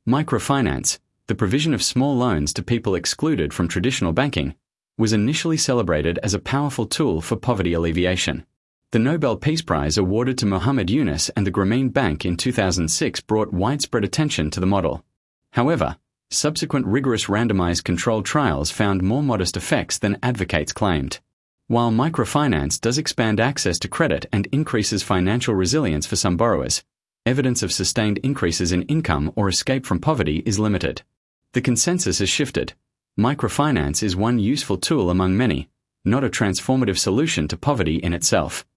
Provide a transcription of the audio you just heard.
Microfinance, the provision of small loans to people excluded from traditional banking, was initially celebrated as a powerful tool for poverty alleviation. The Nobel Peace Prize awarded to Muhammad Yunus and the Grameen Bank in 2006 brought widespread attention to the model. However, subsequent rigorous randomized controlled trials found more modest effects than advocates claimed. While microfinance does expand access to credit and increases financial resilience for some borrowers, evidence of sustained increases in income or escape from poverty is limited. The consensus has shifted. Microfinance is one useful tool among many, not a transformative solution to poverty in itself.